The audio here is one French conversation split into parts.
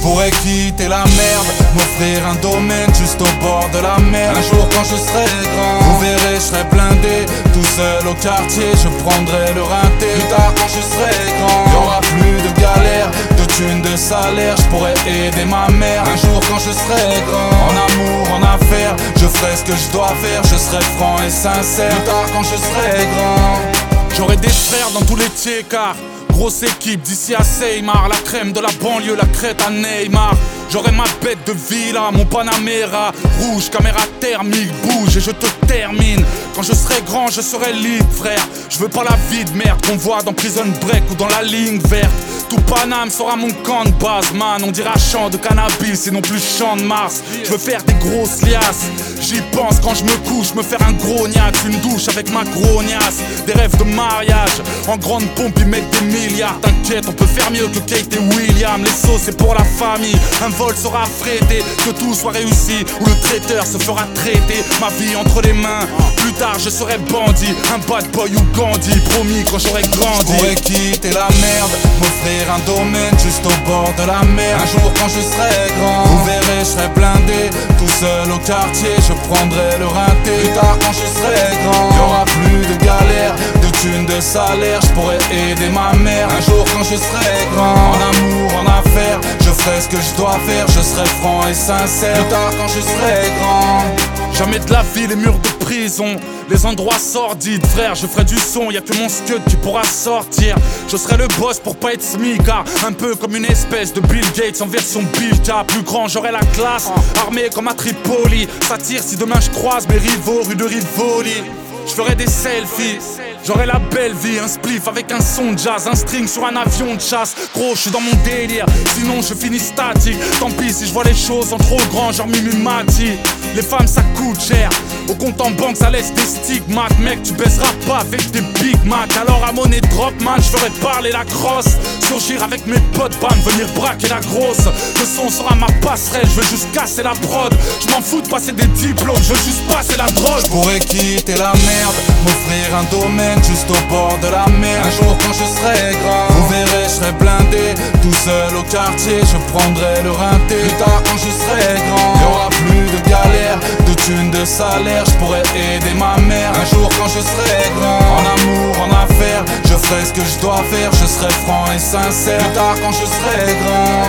pourrais quitter la merde, m'offrir un domaine juste au bord de la mer. Un jour quand je serai grand, vous verrez, je serai blindé, tout seul au quartier, je prendrai le rinté. Plus tard quand je serai grand, y'aura plus de galère, de thunes, de salaire, je pourrais aider ma mère. Un jour quand je serai grand, en amour, en affaires, je ferai ce que je dois faire, je serai franc et sincère. Plus tard quand je serai grand, j'aurai des frères dans tous les tiers-quarts. Grosse équipe d'ici à Seymar, la crème de la banlieue, la crête à Neymar. J'aurai ma bête de villa, mon Panamera rouge, caméra thermique, bouge et je te termine. Quand je serai grand, je serai libre, frère. Je veux pas la vie de merde qu'on voit dans Prison Break ou dans la ligne verte. Tout Paname sera mon camp de base, man. On dira champ de cannabis et non plus champ de Mars. Je veux faire des grosses liasses. J'y pense quand je me couche, me faire un gros niaque, une douche avec ma grognasse. Des rêves de mariage, en grande pompe ils mettent des milliards. T'inquiète, on peut faire mieux que Kate et William. Les sauces c'est pour la famille, un vol sera affrété, que tout soit réussi, ou le traiteur se fera traiter. Ma vie entre les mains, plus tard je serai bandit, un bad boy ou Gandhi, promis quand j'aurai grandi. Je pourrais quitter la merde, m'offrir un domaine juste au bord de la mer. Un jour quand je serai grand, vous verrez, je serai blindé, tout seul au quartier, je prendrai le rinté. Plus tard quand je serai grand, y'aura plus de galère, de thunes, de salaire, je pourrais aider ma mère. Un jour quand je serai grand, en amour, en affaires, je ferai ce que je dois faire, je serai franc et sincère. Plus tard quand je serai grand, jamais de la vie les murs de prison, les endroits sordides, frère, je ferai du son, y'a que mon scud qui pourra sortir. Je serai le boss pour pas être smicard, un peu comme une espèce de Bill Gates en version Bilka. Plus grand, j'aurai la classe, armé comme à Tripoli. Ça tire si demain je croise mes rivaux rue de Rivoli. Je ferai des selfies, j'aurai la belle vie, un spliff avec un son de jazz, un string sur un avion de chasse. Gros, je suis dans mon délire, sinon je finis statique. Tant pis si je vois les choses en trop grand, genre Mimi Mati. Les femmes ça coûte cher, au compte en banque ça laisse des stigmates. Mec, tu baiseras pas avec des Big Mac. Alors à monnaie drop man, je ferai parler la crosse. Surgir avec mes potes, bam, venir braquer la grosse. Le son sera ma passerelle, je veux juste casser la prod. Je m'en fous de passer des diplômes, je veux juste passer la drogue. je pourrais quitter la merde, m'offrir un domaine juste au bord de la mer. Un jour quand je serai grand, vous verrez, je serai blindé, tout seul au quartier, je prendrai le rinté. Plus tard quand je serai grand, y'aura plus de galère, de thunes, de salaire, je pourrais aider ma mère. Un jour quand je serai grand, en amour, en affaires, je ferai ce que je dois faire, je serai franc et sincère. Plus tard quand je serai grand,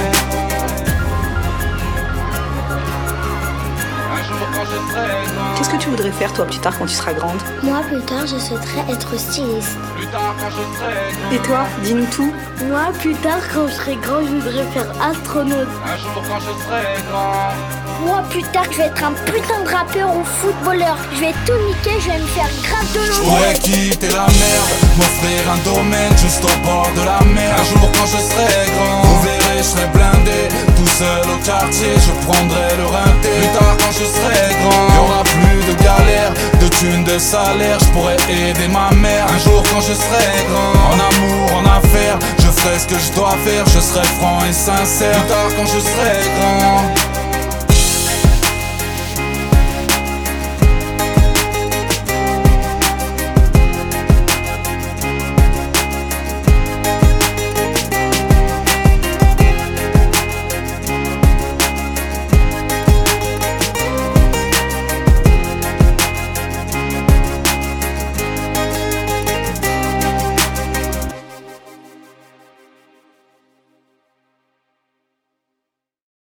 un jour quand je serai grand. Qu'est-ce que tu voudrais faire toi plus tard quand tu seras grande? Moi, plus tard, je souhaiterais être styliste. Plus tard quand je serai grand, Et toi, dis-nous tout. Moi, plus tard, quand je serai grand, je voudrais faire astronaute. un jour quand je serai grand, Moi, plus tard, je vais être un putain de rappeur ou footballeur. Je vais tout niquer, je vais me faire grave de je l'eau. pourrais quitter la merde, m'offrir un domaine juste au bord de la mer. Un jour quand je serai grand, vous verrez, je serai blindé, tout seul au quartier, je prendrai le rinté. Plus tard quand je serai grand, y'aura plus de galère, de thunes, de salaire, je pourrais aider ma mère. Un jour quand je serai grand, en amour, en affaires, je ferai ce que je dois faire, je serai franc et sincère. Plus tard quand je serai grand,